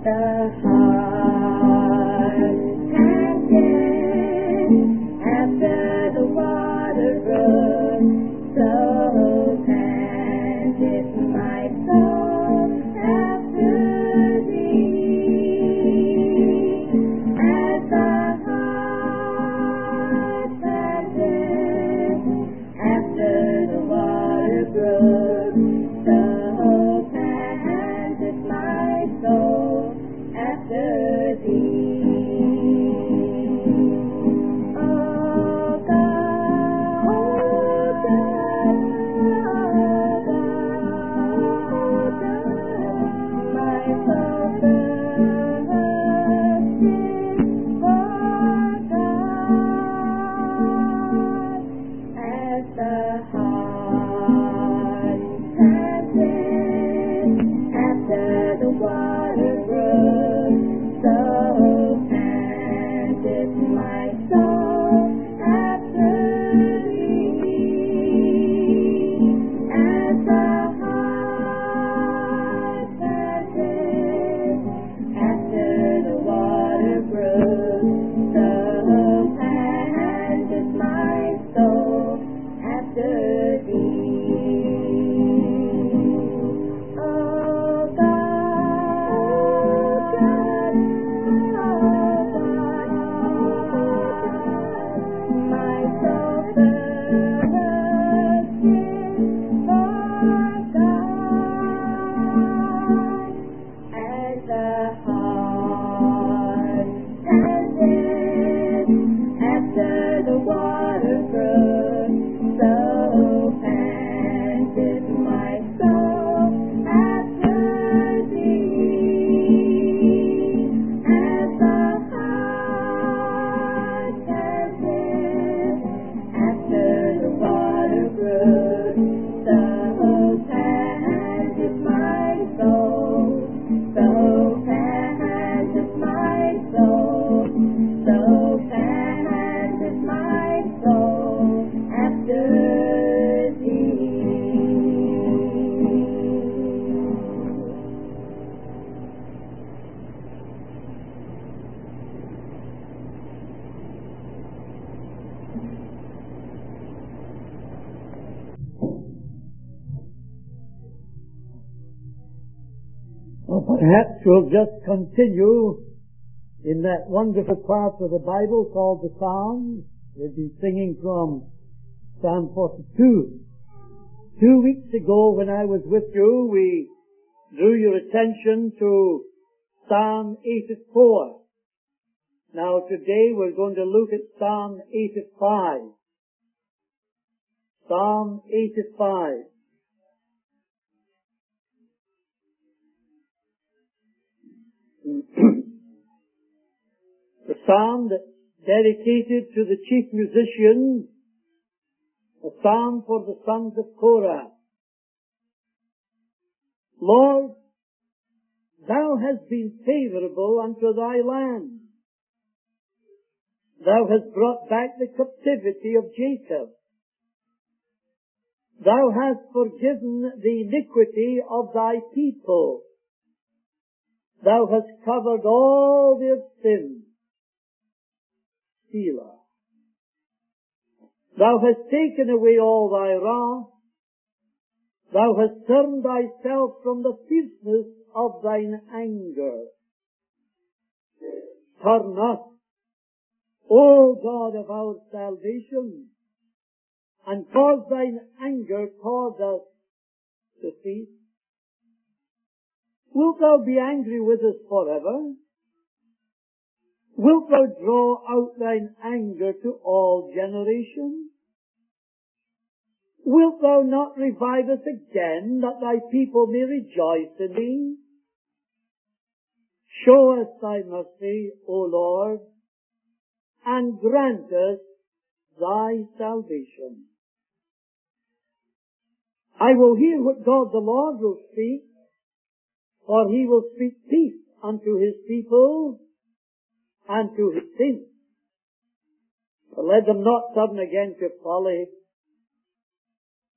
the heart panted after the water brook, so panted my soul after thee. As the heart panted after the water brook, so panted my soul after thee. Oh God, my soul thirsting for God, as the heart panted after the water brook, so panted my soul after thee. As the heart panted after the water brook, so panted my soul after thee. Oh God, my soul thirsting for God, as the heart panted after the water brook, so panted my soul after thee. As the heart panted after the water brook, so panted my soul, so panted my soul, so panted my soul after thee. Well, perhaps we'll just continue in that wonderful part of the Bible called the Psalms. We've been singing from Psalm 42. 2 weeks ago when I was with you, we drew your attention to Psalm 84. Now today we're going to look at Psalm 85. Psalm 85. The psalm that's dedicated to the chief musician, a psalm for the sons of Korah. Lord, thou hast been favorable unto thy land. Thou hast brought back the captivity of Jacob. Thou hast forgiven the iniquity of thy people. Thou hast covered all their sins. Selah. Thou hast taken away all thy wrath. Thou hast turned thyself from the fierceness of thine anger. Turn us, O God of our salvation, and cause thine anger toward us to cease. Wilt thou be angry with us forever? Wilt thou draw out thine anger to all generations? Wilt thou not revive us again, that thy people may rejoice in thee? Show us thy mercy, O Lord, and grant us thy salvation. I will hear what God the Lord will speak, for he will speak peace unto his people and to his saints. But let them not turn again to folly.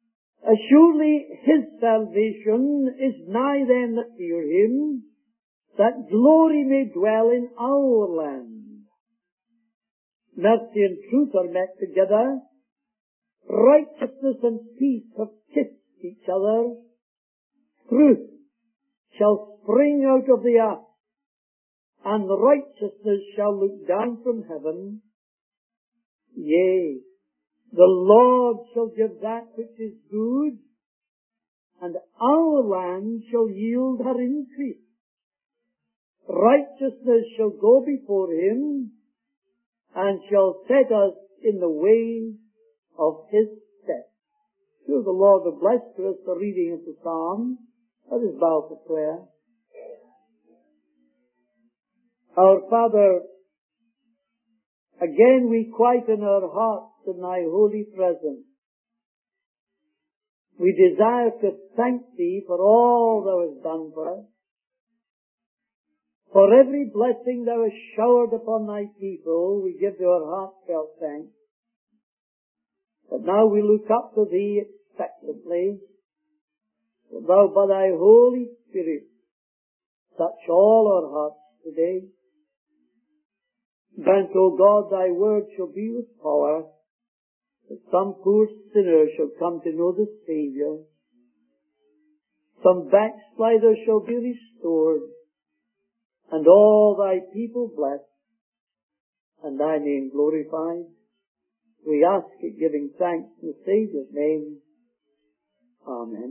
Surely his salvation is nigh them that fear him, that glory may dwell in our land. Mercy and truth are met together. Righteousness and peace have kissed each other. Truth shall spring out of the earth, and righteousness shall look down from heaven. Yea, the Lord shall give that which is good, and our land shall yield her increase. Righteousness shall go before him, and shall set us in the way of his steps. Sure, the Lord will bless to us the reading of the Psalm. Let us bow for prayer. Our Father, again we quieten our hearts in thy holy presence. We desire to thank thee for all thou hast done for us, for every blessing thou hast showered upon thy people. We give thee our heartfelt thanks. But now we look up to thee expectantly, that thou by thy Holy Spirit touch all our hearts today. Grant, O God, thy word shall be with power, that some poor sinner shall come to know the Saviour. Some backslider shall be restored, and all thy people blessed, and thy name glorified. We ask it, giving thanks in the Saviour's name. Amen.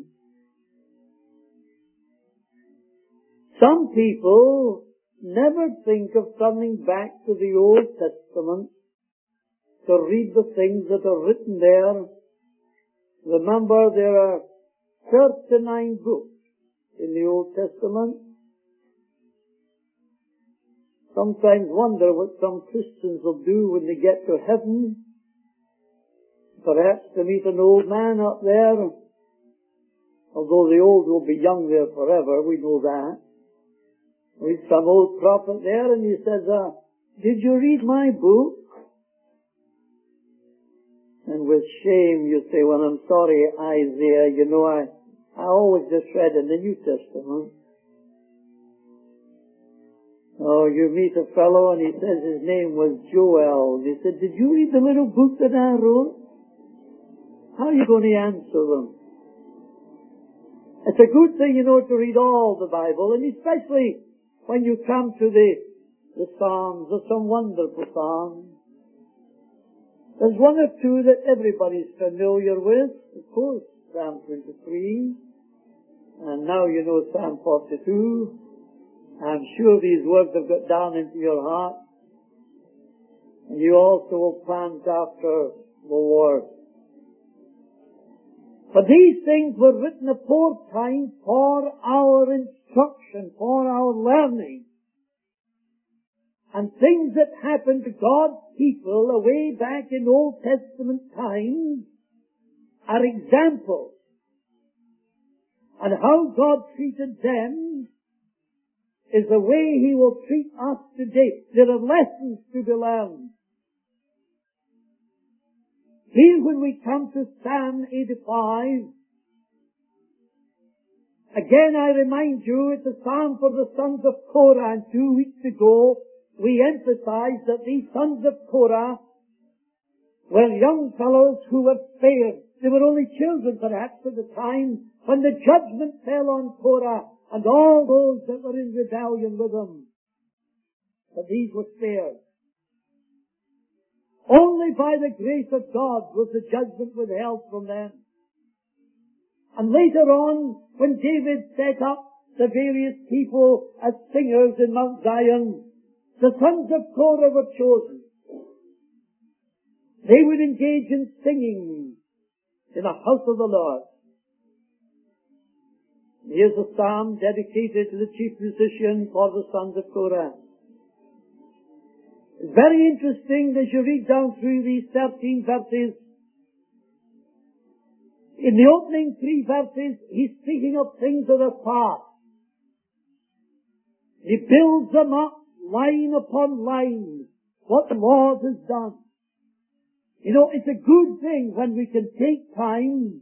Some people never think of turning back to the Old Testament to read the things that are written there. Remember, there are 39 books in the Old Testament. Sometimes wonder what some Christians will do when they get to heaven. Perhaps to meet an old man up there. Although the old will be young there forever, we know that. There's some old prophet there, and he says, did you read my book? And with shame you say, well, I'm sorry, Isaiah, you know, I always just read in the New Testament. Oh, you meet a fellow and he says his name was Joel. He said, did you read the little book that I wrote? How are you going to answer them? It's a good thing, you know, to read all the Bible, and especially when you come to the Psalms. There's some wonderful Psalms. There's one or two that everybody's familiar with. Of course, Psalm 23. And now you know Psalm 42. I'm sure these words have got down into your heart. And you also will pant after the Lord. But these things were written aforetime for our instruction, for our learning. And things that happened to God's people away back in Old Testament times are examples. And how God treated them is the way He will treat us today. There are lessons to be learned. Here when we come to Psalm 85, again I remind you, it's a psalm for the sons of Korah, and 2 weeks ago we emphasized that these sons of Korah were young fellows who were spared. They were only children perhaps at the time when the judgment fell on Korah and all those that were in rebellion with them. But these were spared. Only by the grace of God was the judgment withheld from them. And later on, when David set up the various people as singers in Mount Zion, the sons of Korah were chosen. They would engage in singing in the house of the Lord. Here's a psalm dedicated to the chief musician for the sons of Korah. It's very interesting as you read down through these 13 verses. In the opening 3 verses, he's speaking of things that are past. He builds them up line upon line, what the Lord has done. You know, it's a good thing when we can take time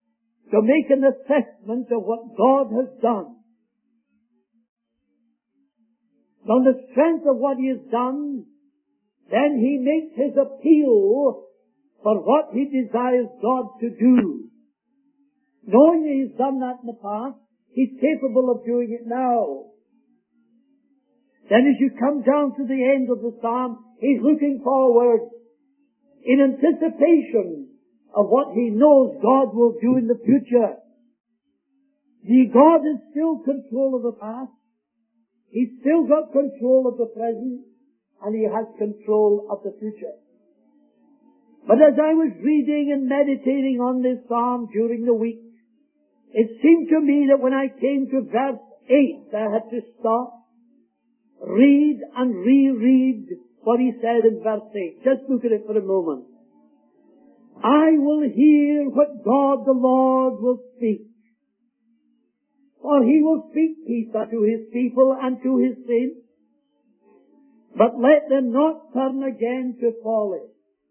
to make an assessment of what God has done. on the strength of what he has done, then he makes his appeal for what he desires God to do. Knowing that he's done that in the past, he's capable of doing it now. Then as you come down to the end of the psalm, he's looking forward in anticipation of what he knows God will do in the future. See, God is still control of the past. He's still got control of the present, and he has control of the future. But as I was reading and meditating on this psalm during the week, it seemed to me that when I came to verse 8, I had to stop, read and reread what he said in verse 8. Just look at it for a moment. I will hear what God the Lord will speak. For he will speak peace unto his people and to his saints, but let them not turn again to folly.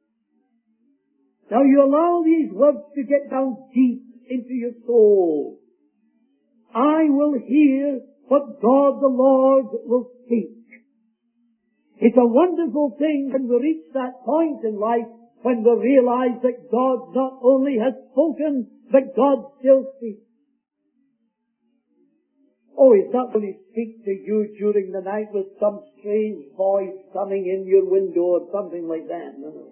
Now you allow these words to get down deep into your soul. I will hear what God the Lord will speak. It's a wonderful thing when we reach that point in life when we realize that God not only has spoken, but God still speaks. Oh, he's not going to speak to you during the night with some strange voice coming in your window or something like that. No.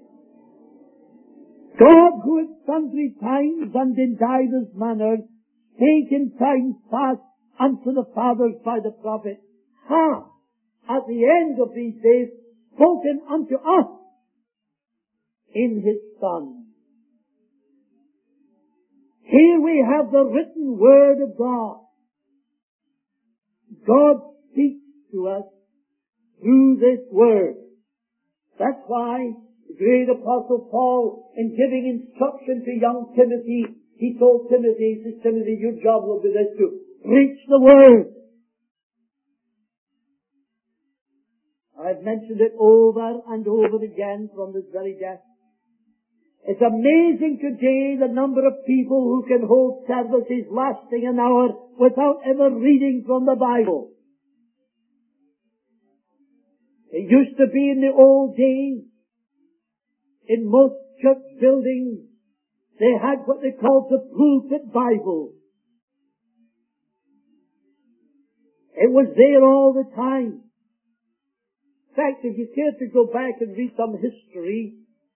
God, who at sundry times and in divers manners spake in times past unto the fathers by the prophets, hath at the end of these days spoken unto us in his Son. Here we have the written word of God. God speaks to us through this word. That's why the great Apostle Paul, in giving instruction to young Timothy, he told Timothy, he says, Timothy, your job will be this, to preach the word. I've mentioned it over and over again from this very desk. It's amazing today the number of people who can hold services lasting an hour without ever reading from the Bible. It used to be in the old days, in most church buildings, they had what they called the pulpit Bible. It was there all the time. In fact, if you care to go back and read some history,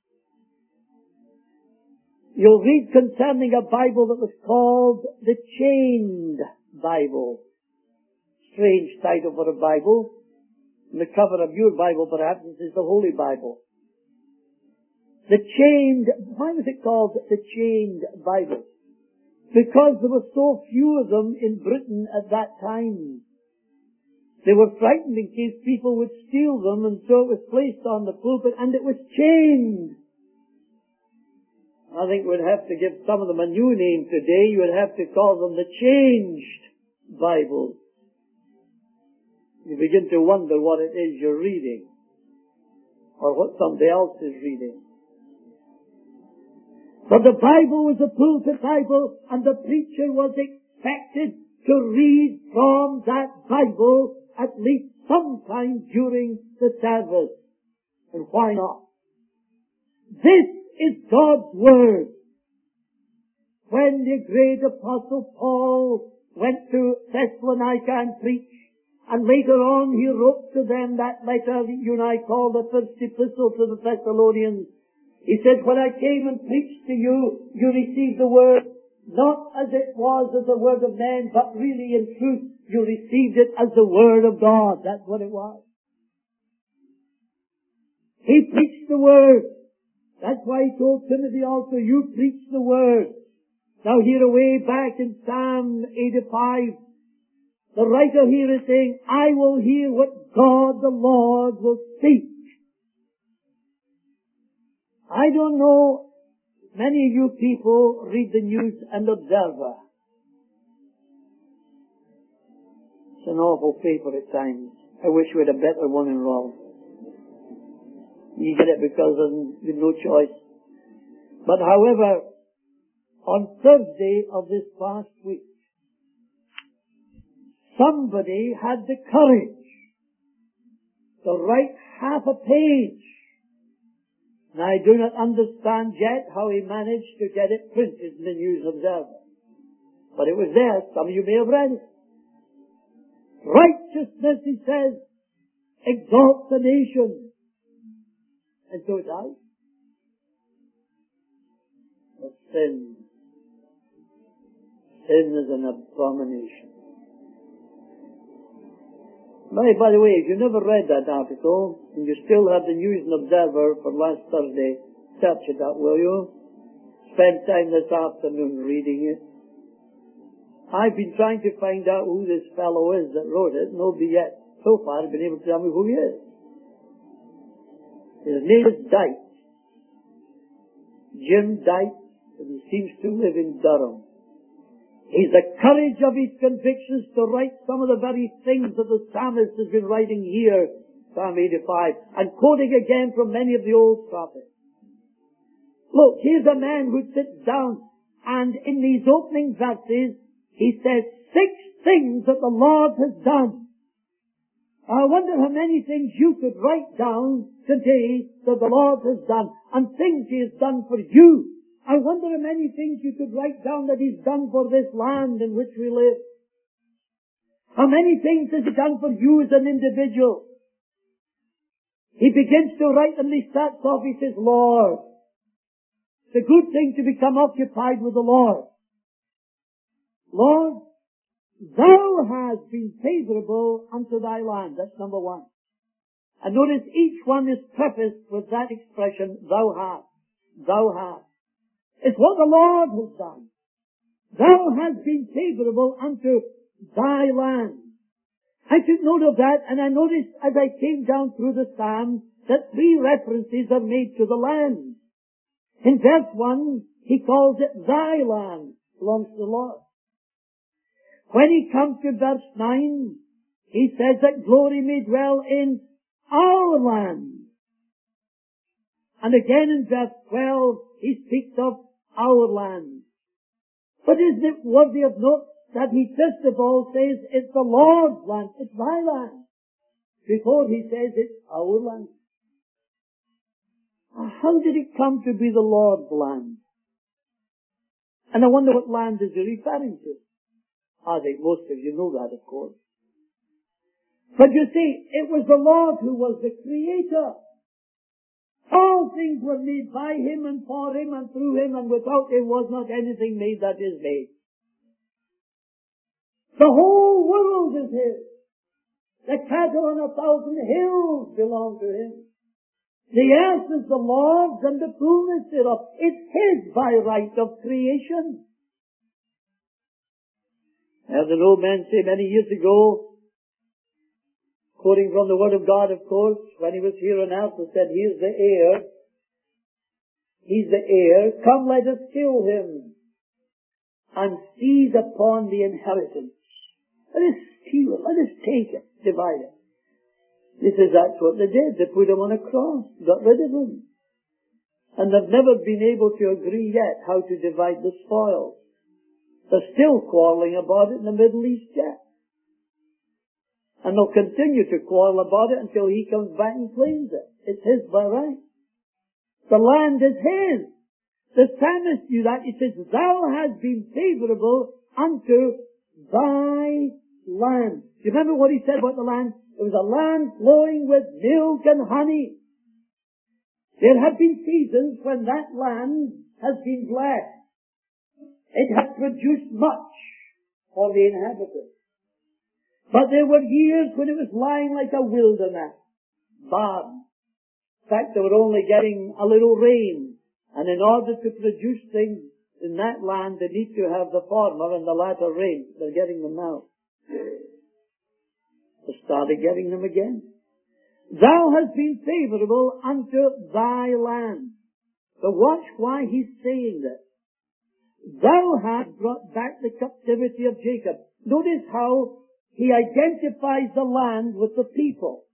you'll read concerning a Bible that was called the Chained Bible. Strange title for a Bible. On the cover of your Bible, perhaps, it is the Holy Bible. The Chained, why was it called the Chained Bible? Because there were so few of them in Britain at that time. They were frightened in case people would steal them, and so it was placed on the pulpit, and it was chained. I think we'd have to give some of them a new name today. You would have to call them the Changed Bible. You begin to wonder what it is you're reading, or what somebody else is reading. But the Bible was a pulpit Bible, and the preacher was expected to read from that Bible at least sometime during the service. And why not? This is God's Word. When the great Apostle Paul went to Thessalonica and preached, and later on he wrote to them that letter that you and I call the first epistle to the Thessalonians, he said, when I came and preached to you, you received the Word not as it was as the Word of men, but really in truth you received it as the Word of God. That's what it was. He preached the Word. That's why he told Timothy also, you preach the Word. Now here away back in Psalm 85, the writer here is saying, I will hear what God the Lord will speak. I don't know, many of you people read the News and Observer. It's an awful paper at times. I wish we had a better one in Rome. You get it because there's no choice. But however, on Thursday of this past week, somebody had the courage to write half a page. And I do not understand yet how he managed to get it printed in the News Observer. But it was there. Some of you may have read it. Righteousness, he says, exalts the nation. And so it does. But sin is an abomination. By the way, if you never read that article, and you still have the News and Observer for last Thursday, search it up, will you? Spend time this afternoon reading it. I've been trying to find out who this fellow is that wrote it. Nobody yet, so far, has been able to tell me who he is. His name is Dyke. Jim Dyke, and he seems to live in Durham. He's the courage of his convictions to write some of the very things that the psalmist has been writing here, Psalm 85, and quoting again from many of the old prophets. Look, here's a man who sits down, and in these opening verses, he says 6 things that the Lord has done. I wonder how many things you could write down today that the Lord has done, and things he has done for you. I wonder how many things you could write down that he's done for this land in which we live. How many things has he done for you as an individual? He begins to write and he starts off, he says, Lord. It's a good thing to become occupied with the Lord. Lord, thou hast been favorable unto thy land. That's number 1. And notice each one is prefaced with that expression, thou hast. Thou hast. It's what the Lord has done. Thou hast been favorable unto thy land. I took note of that, and I noticed as I came down through the psalm that 3 references are made to the land. In verse 1, he calls it thy land, belongs to the Lord. When he comes to verse 9, he says that glory may dwell in our land. And again in verse 12, he speaks of our land. But isn't it worthy of note that he first of all says it's the Lord's land, it's thy land, before he says it's our land. How did it come to be the Lord's land? And I wonder what land is he referring to? I think most of you know that, of course. But you see, it was the Lord who was the creator. All things were made by him and for him and through him, and without him was not anything made that is made. The whole world is his. The cattle on 1,000 hills belong to him. The earth is the Lord's and the fullness thereof. It's his by right of creation. As an old man said many years ago, quoting from the Word of God, of course, when he was here on earth, he said, here's the heir. He's the heir. Come, let us kill him and seize upon the inheritance. Let us steal it. Let us take it. Divide it. That's what they did. They put him on a cross. Got rid of him. And they've never been able to agree yet how to divide the spoils. They're still quarreling about it in the Middle East yet. And they'll continue to quarrel about it until he comes back and claims it. It's his by right. The land is his. The psalmist knew that. He says, thou hast been favorable unto thy land. Do you remember what he said about the land? It was a land flowing with milk and honey. There have been seasons when that land has been blessed. It has produced much for the inhabitants. But there were years when it was lying like a wilderness, barren. In fact, they were only getting a little rain. And in order to produce things in that land, they need to have the former and the latter rain. They're getting them now. They started getting them again. Thou hast been favorable unto thy land. So watch why he's saying this. Thou hast brought back the captivity of Jacob. Notice how he identifies the land with the people.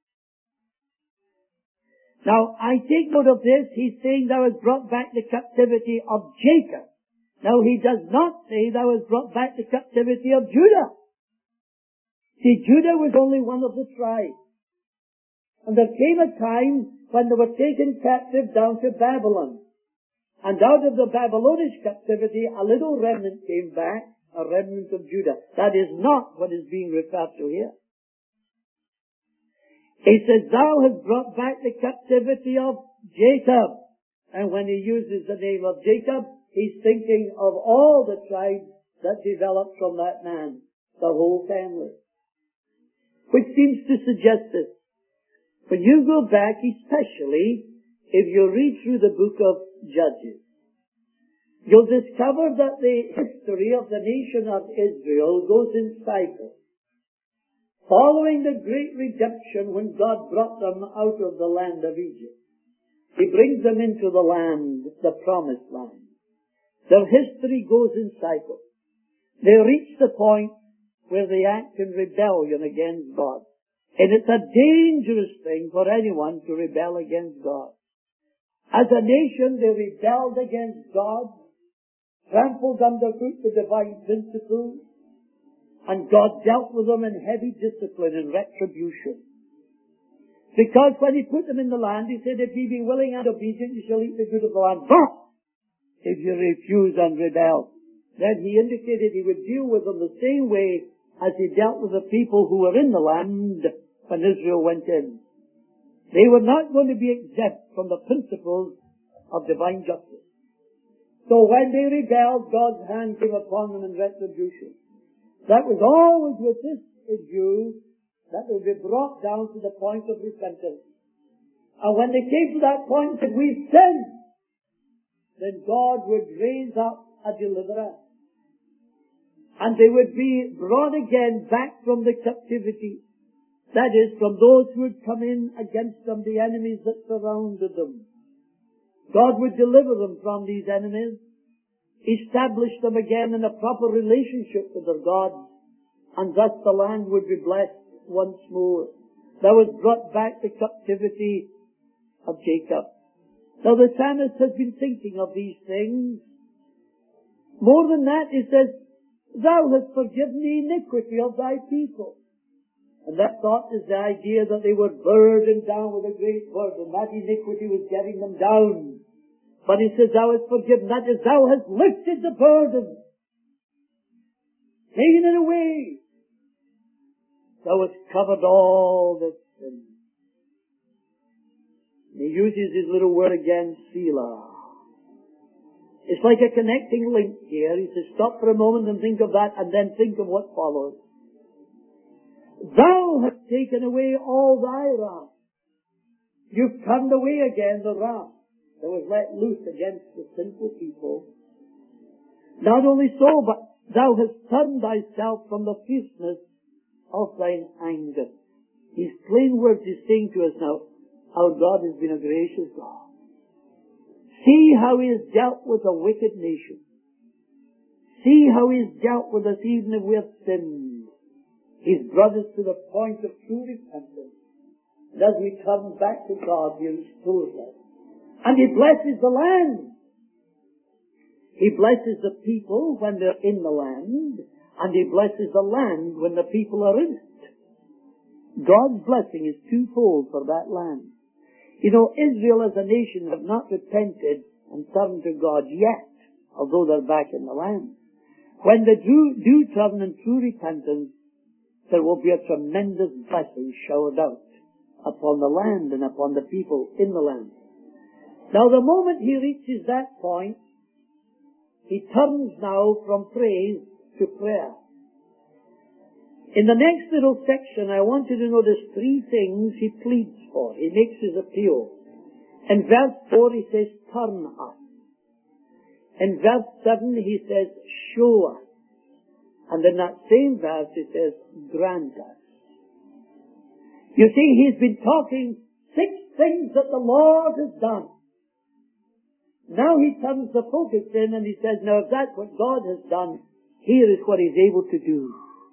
Now, I take note of this. He's saying thou hast brought back the captivity of Jacob. Now, he does not say thou hast brought back the captivity of Judah. See, Judah was only one of the tribes. And there came a time when they were taken captive down to Babylon. And out of the Babylonish captivity, a little remnant came back, a remnant of Judah. That is not what is being referred to here. He says, thou hast brought back the captivity of Jacob. And when he uses the name of Jacob, he's thinking of all the tribes that developed from that man, the whole family. Which seems to suggest this. When you go back, especially if you read through the book of Judges, you'll discover that the history of the nation of Israel goes in cycles. Following the great redemption when God brought them out of the land of Egypt, He brings them into the land, the promised land. Their history goes in cycles. They reach the point where they act in rebellion against God. And it's a dangerous thing for anyone to rebel against God. As a nation, they rebelled against God, trampled underfoot the divine principles, and God dealt with them in heavy discipline and retribution. Because when He put them in the land, He said, if ye be willing and obedient, you shall eat the good of the land. But if you refuse and rebel, then He indicated He would deal with them the same way as He dealt with the people who were in the land when Israel went in. They were not going to be exempt from the principles of divine justice. So when they rebelled, God's hand came upon them in retribution. That was always with this view that they would be brought down to the point of repentance. And when they came to that point that we've sinned, then God would raise up a deliverer. And they would be brought again back from the captivity. That is, from those who had come in against them, the enemies that surrounded them. God would deliver them from these enemies, establish them again in a proper relationship with their God, and thus the land would be blessed once more. That was brought back the captivity of Jacob. Now the psalmist has been thinking of these things. More than that, he says, thou hast forgiven the iniquity of thy people. And that thought is the idea that they were burdened down with a great burden. That iniquity was getting them down. But he says, thou hast forgiven. That is, thou hast lifted the burden. Taken it away. Thou hast covered all the sin. He uses his little word again, Selah. It's like a connecting link here. He says, stop for a moment and think of that, and then think of what follows. Thou hast taken away all thy wrath. You've turned away again the wrath that was let loose against the sinful people. Not only so, but thou hast turned thyself from the fierceness of thine anger. His plain words is saying to us now, our God has been a gracious God. See how He has dealt with a wicked nation. See how He has dealt with us even if we have sinned. He's brought us to the point of true repentance. And as we turn back to God, He restores us. And He blesses the land. He blesses the people when they're in the land, and He blesses the land when the people are in it. God's blessing is twofold for that land. You know, Israel as a nation have not repented and turned to God yet, although they're back in the land. When they do turn in true repentance, there will be a tremendous blessing showered out upon the land and upon the people in the land. Now, the moment he reaches that point, he turns now from praise to prayer. In the next little section, I want you to notice three things he pleads for. He makes his appeal. In verse 4, he says, turn us. In verse 7, he says, show us. And in that same verse, he says, grant us. You see, he's been talking 6 things that the Lord has done. Now he turns the focus in and he says, now if that's what God has done, here is what He's able to do.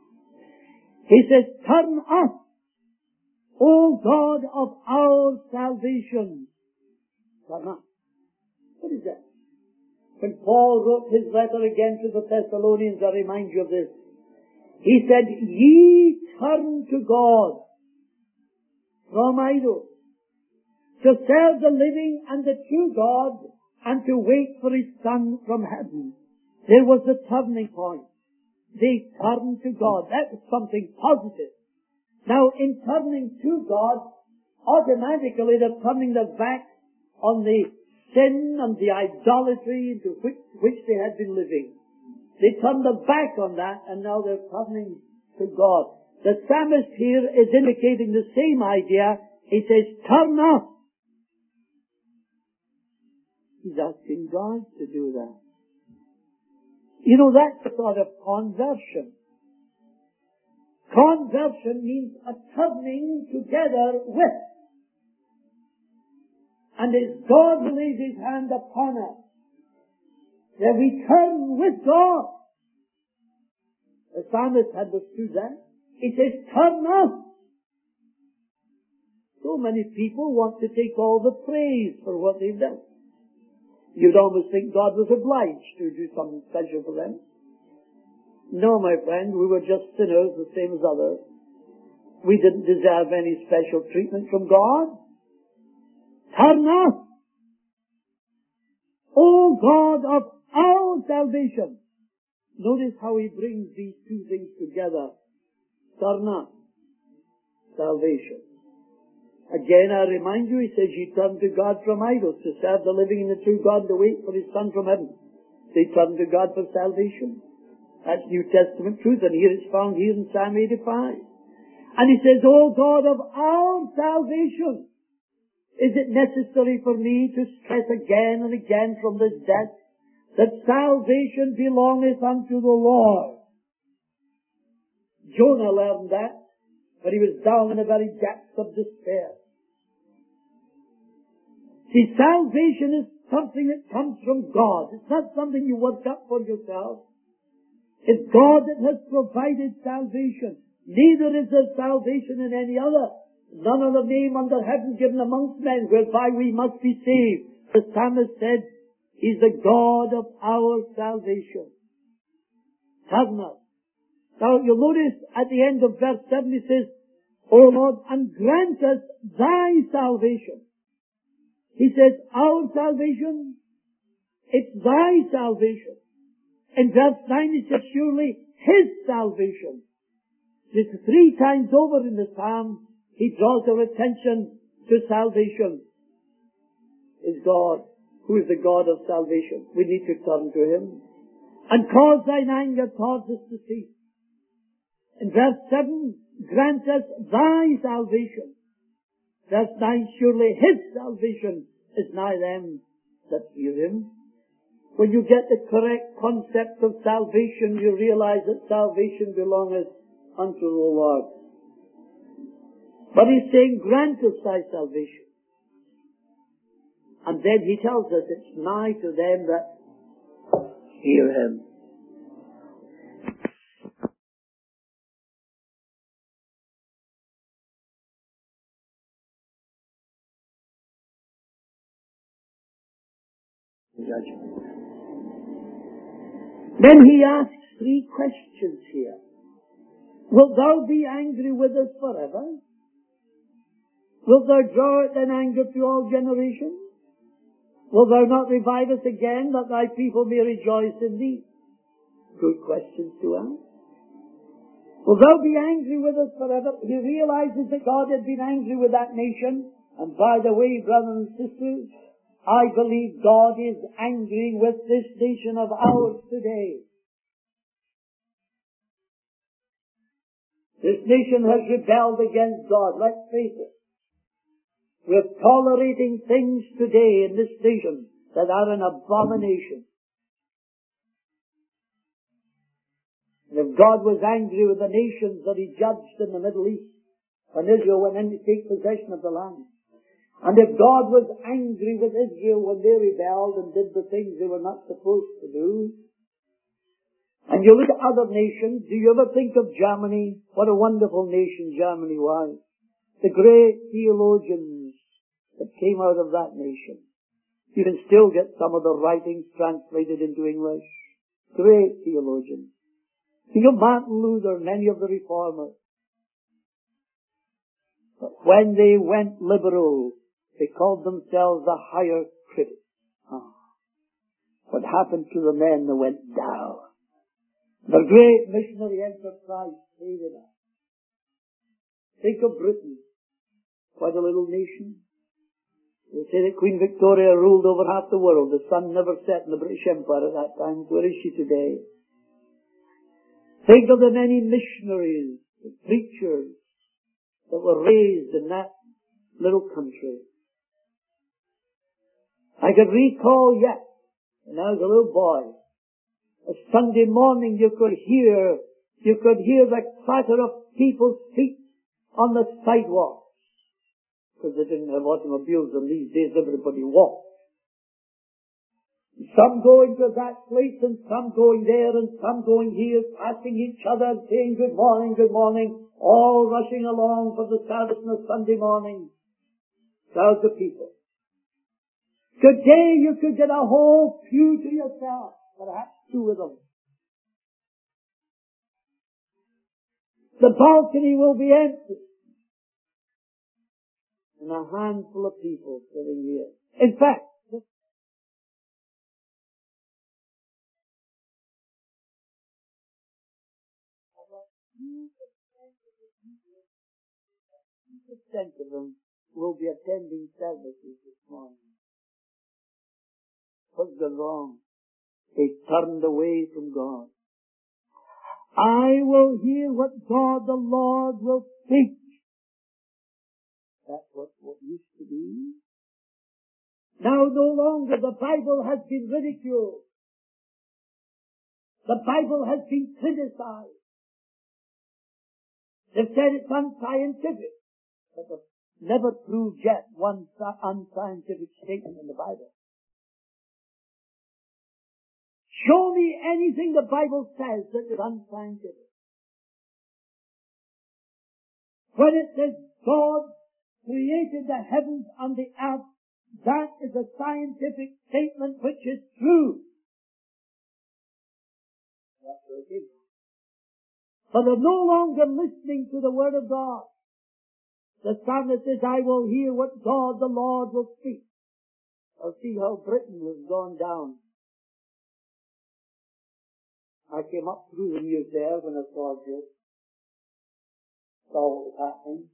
He says, turn us, O God of our salvation. Turn us. What is that? When Paul wrote his letter again to the Thessalonians, I remind you of this. He said, ye turn to God from idols, to serve the living and the true God, and to wait for His Son from heaven. There was the turning point. They turned to God. That was something positive. Now, in turning to God, automatically they're turning their back on the sin and the idolatry into which they had been living. They turned their back on that, and now they're turning to God. The psalmist here is indicating the same idea. He says, turn up. He's asking God to do that. You know, that's a sort of conversion. Conversion means a turning together with. And as God lays His hand upon us, then we turn with God. The psalmist understood that. He says, turn us. So many people want to take all the praise for what they've done. You'd almost think God was obliged to do something special for them. No, my friend, we were just sinners the same as others. We didn't deserve any special treatment from God. Turn us, O God of our salvation. Notice how he brings these two things together. Turn us, salvation. Again, I remind you, he says, ye turn to God from idols, to serve the living and the true God, to wait for His Son from heaven. They turn to God for salvation. That's New Testament truth, and here it's found here in Psalm 85. And he says, O God of our salvation, is it necessary for me to stress again and again from this death that salvation belongeth unto the Lord? Jonah learned that when he was down in the very depths of despair. See, salvation is something that comes from God. It's not something you work up for yourself. It's God that has provided salvation. Neither is there salvation in any other. None other name under heaven given amongst men whereby we must be saved. The psalmist said, He's the God of our salvation. Turn us. Now you'll notice at the end of verse 7 he says, O Lord, and grant us thy salvation. He says, our salvation, it's thy salvation. In verse 9 he says, surely his salvation. This 3 times over in the psalm, he draws our attention to salvation. Is God, who is the God of salvation. We need to turn to Him. And cause thine anger towards us to cease. In verse 7, grant us thy salvation. Verse 9, surely his salvation is nigh them that fear him. When you get the correct concept of salvation, you realize that salvation belongeth unto the Lord. But he's saying, grant us thy salvation. And then he tells us it's nigh to them that fear him. Judgment. Then he asks 3 questions here. Wilt thou be angry with us forever? Wilt thou draw out thine anger to all generations? Wilt thou not revive us again, that thy people may rejoice in thee? Good questions to ask. Wilt thou be angry with us forever? He realizes that God had been angry with that nation. And by the way, brothers and sisters, I believe God is angry with this nation of ours today. This nation has rebelled against God, let's face it. We're tolerating things today in this nation that are an abomination. And if God was angry with the nations that He judged in the Middle East, when Israel went in to take possession of the land, and if God was angry with Israel when they rebelled and did the things they were not supposed to do, and you look at other nations, do you ever think of Germany? What a wonderful nation Germany was. The great theologians that came out of that nation. You can still get some of the writings translated into English. Great theologians. Think of Martin Luther and any of the reformers. But when they went liberal, they called themselves the higher critics. Oh. What happened to the men that went down? The great missionary enterprise faded out. Think of Britain, quite a little nation. They say that Queen Victoria ruled over half the world. The sun never set in the British Empire at that time. Where is she today? Think of the many missionaries, the preachers that were raised in that little country. I could recall yet, when I was a little boy, a Sunday morning you could hear the clatter of people's feet on the sidewalks. Because they didn't have automobiles, and these days everybody walked. Some going to that place, and some going there, and some going here, passing each other, and saying good morning, all rushing along for the service on a Sunday morning. Crowds of people. Today you could get a whole pew to yourself, perhaps two of them. The balcony will be empty. And a handful of people sitting here. In fact, about 2% of them will be attending services this morning. What's gone wrong? They turned away from God. I will hear what God the Lord will speak. That's what used to be. Now no longer the Bible has been ridiculed. The Bible has been criticized. They've said it's unscientific. But they've never proved yet one unscientific statement in the Bible. Show me anything the Bible says that is unscientific. When it says God created the heavens and the earth, that is a scientific statement which is true. That's what it is. But they're no longer listening to the Word of God. The psalmist says, I will hear what God the Lord will speak. I'll see how Britain has gone down. I came up through the years there when I saw this. Saw what was happening.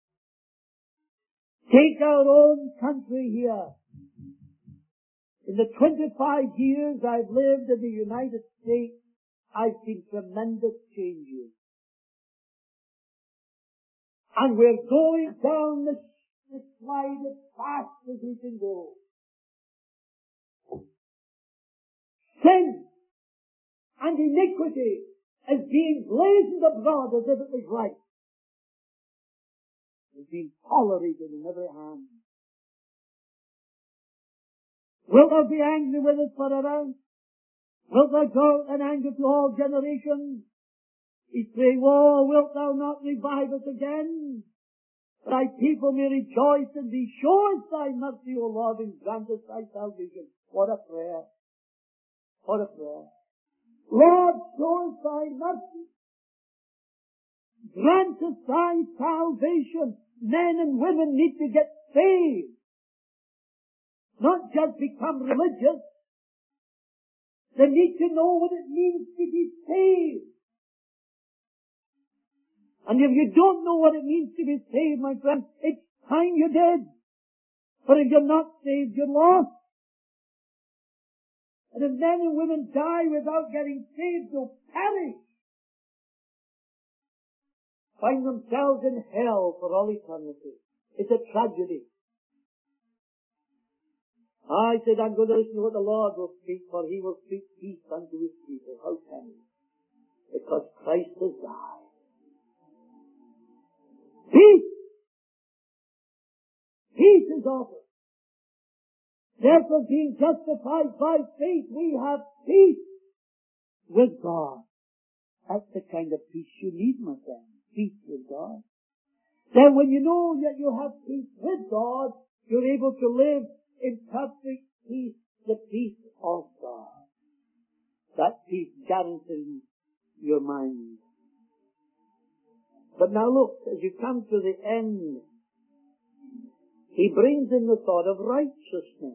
Take our own country here. In the 25 years I've lived in the United States, I've seen tremendous changes. And we're going down the slide as fast as we can go. Sin and iniquity is being blazoned abroad as if it was right. It's being tolerated in every hand. Wilt thou be angry with us forever? Wilt thou go in anger to all generations? He's praying, oh, wilt thou not revive us again? Thy people may rejoice and be. Show us thy mercy, O Lord, and grant us thy salvation. What a prayer. What a prayer. Lord, show us thy mercy. Grant us thy salvation. Men and women need to get saved. Not just become religious. They need to know what it means to be saved. And if you don't know what it means to be saved, my friend, it's time you did. For if you're not saved, you're lost. And if men and women die without getting saved, they'll perish. Find themselves in hell for all eternity. It's a tragedy. I said, I'm going to listen to what the Lord will speak, for he will speak peace unto his people. How can he? Because Christ has died. Peace! Peace is offered. Therefore, being justified by faith, we have peace with God. That's the kind of peace you need, my friend. Peace with God. Then when you know that you have peace with God, you're able to live in perfect peace, the peace of God. That peace guarantees your mind. But now look, as you come to the end he brings in the thought of righteousness.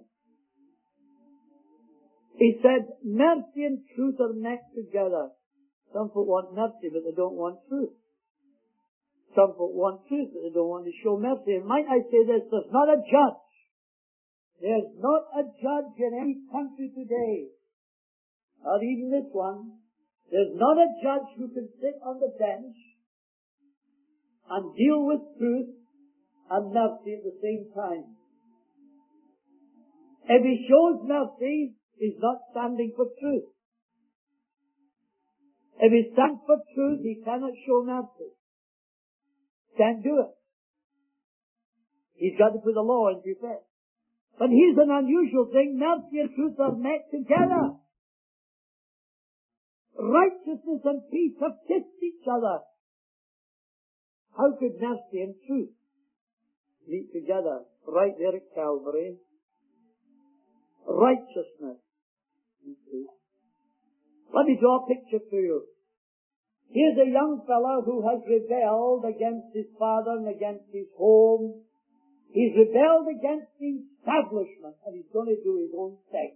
He said, mercy and truth are met together. Some folk want mercy, but they don't want truth. Some folk want truth, but they don't want to show mercy. And might I say this, there's not a judge. There's not a judge in any country today, not even this one. There's not a judge who can sit on the bench and deal with truth and mercy at the same time. If he shows mercy, he's not standing for truth. If he stands for truth, he cannot show mercy. Can't do it. He's got to put the law into effect. But here's an unusual thing. Mercy and truth are met together. Righteousness and peace have kissed each other. How could mercy and truth meet together right there at Calvary? Righteousness and truth. Let me draw a picture to you. Here's a young fellow who has rebelled against his father and against his home. He's rebelled against the establishment, and he's going to do his own thing.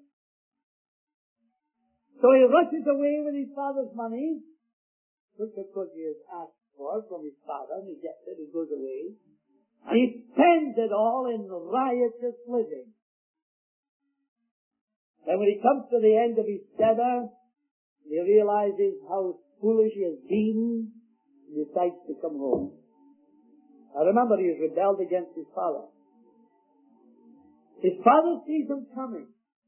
So he rushes away with his father's money, which of course he has asked for from his father, and he gets it, he goes away, and he spends it all in riotous living. Then when he comes to the end of his tether, he realizes how foolish he has been, and decides to come home. Now remember, he has rebelled against his father. His father sees him coming.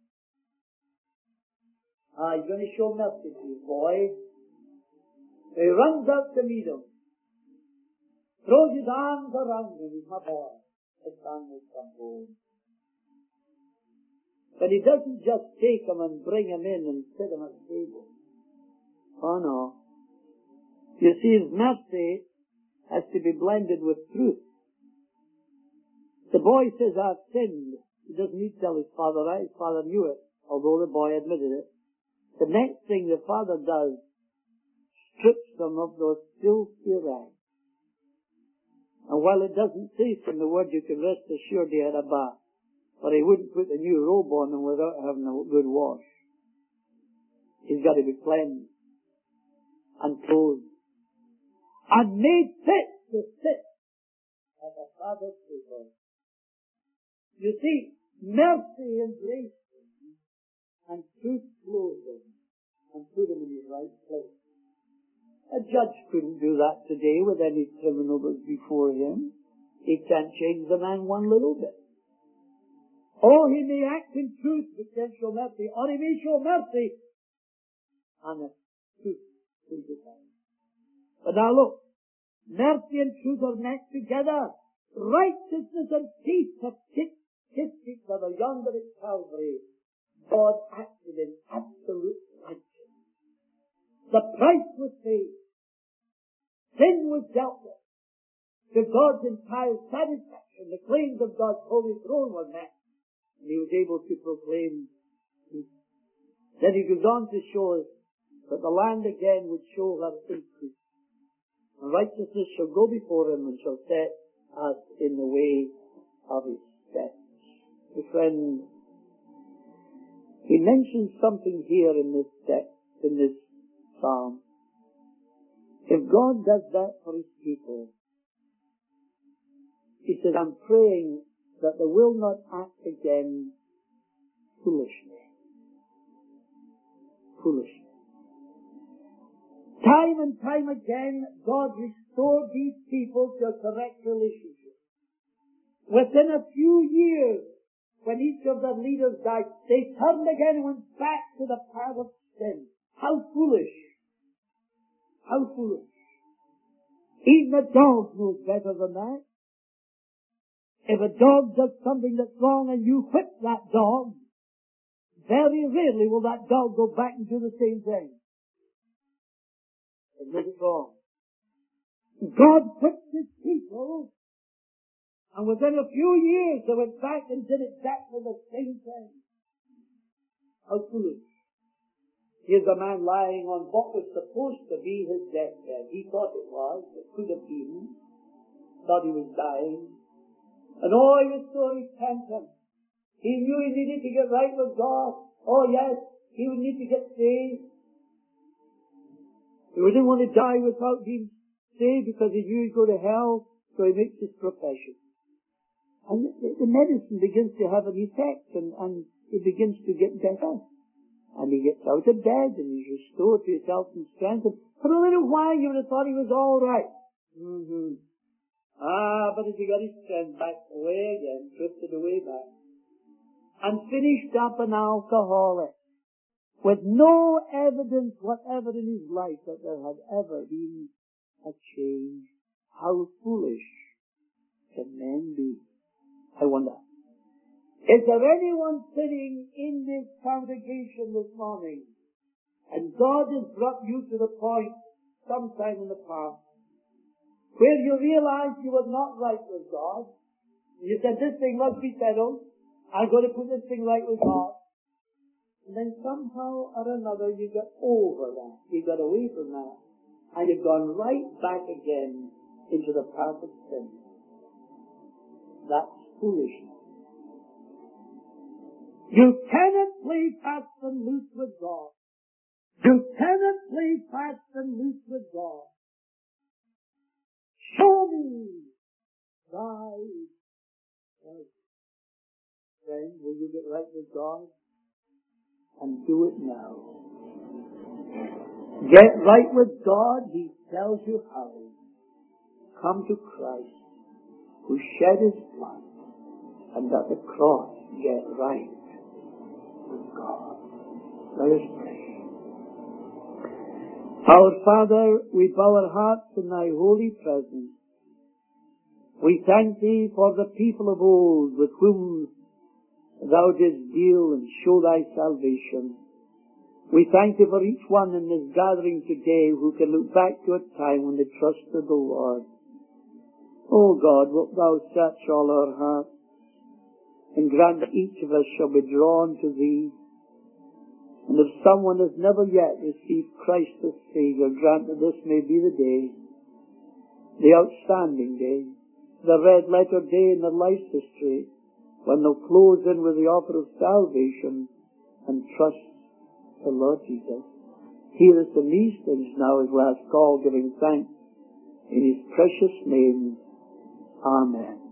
He's going to show mercy to you, boy. He runs out to meet him. Throws his arms around him. He's my boy. His son will come home. But he doesn't just take him and bring him in and sit him at the table. Oh no. You see, his mercy has to be blended with truth. The boy says, I've sinned. He doesn't need to tell his father that. His father knew it, although the boy admitted it. The next thing the father does, strips them of those filthy rags. And while it doesn't say from the word, you can rest assured he had a bath. But he wouldn't put a new robe on them without having a good wash. He's got to be cleansed and clothed and made fit to sit at the Father's table. You see, mercy embraced him and truth clothed him and put him in his right place. A judge couldn't do that today with any criminal before him. He can't change the man one little bit. Oh, he may act in truth but can't show mercy, or he may show mercy and the truth will be found. But now look, mercy and truth are met together. Righteousness and peace have kissed each other yonder at Calvary. God acted in absolute righteousness. The price was paid. Sin was dealt with. To God's entire satisfaction, the claims of God's holy throne were met. And he was able to proclaim peace. Then he goes on to show us that the land again would show her increase. And righteousness shall go before him and shall set us in the way of his steps. My friend, he mentions something here in this text, in this psalm. If God does that for his people, he says, I'm praying that they will not act again foolishly. Foolishly. Time and time again, God restored these people to a correct relationship. Within a few years, when each of their leaders died, they turned again and went back to the path of sin. How foolish. How foolish. Even a dog knows better than that. If a dog does something that's wrong and you whip that dog, very rarely will that dog go back and do the same thing. It knows it's wrong. God whipped his people, and within a few years they went back and did exactly the same thing. How foolish. Here's a man lying on what was supposed to be his deathbed. He thought it was. It could have been. Thought he was dying. And oh, he was so repentant. He knew he needed to get right with God. Oh yes, he would need to get saved. He didn't want to die without being saved because he knew he'd go to hell, so he makes his profession. And the medicine begins to have an effect, and he begins to get better. And he gets out of bed, and he's restored to his health and strength. And for a little while you would have thought he was all right. But as he got his strength back away again, drifted away back, and finished up an alcoholic, with no evidence whatever in his life that there had ever been a change. How foolish can men be? I wonder, is there anyone sitting in this congregation this morning, and God has brought you to the point sometime in the past where you realized you were not right with God? You said, this thing must be settled. I'm going to put this thing right with God. And then somehow or another you got over that. You got away from that. And you've gone right back again into the path of sin. That's foolishness. You cannot play fast and loose with God. You cannot play fast and loose with God. Show me thy way. Friend, will you get right with God? And do it now. Get right with God, he tells you how. Come to Christ, who shed his blood, and at the cross get right with God. Let us pray. Our Father, we bow our hearts in thy holy presence. We thank thee for the people of old with whom thou didst deal and show thy salvation. We thank thee for each one in this gathering today who can look back to a time when they trusted the Lord. O God, wilt thou search all our hearts and grant that each of us shall be drawn to thee. And if someone has never yet received Christ as Saviour, grant that this may be the day, the outstanding day, the red letter day in their life's history, when they'll close in with the offer of salvation and trust the Lord Jesus. Hear us in these things now as we ask all, giving thanks in his precious name. Amen.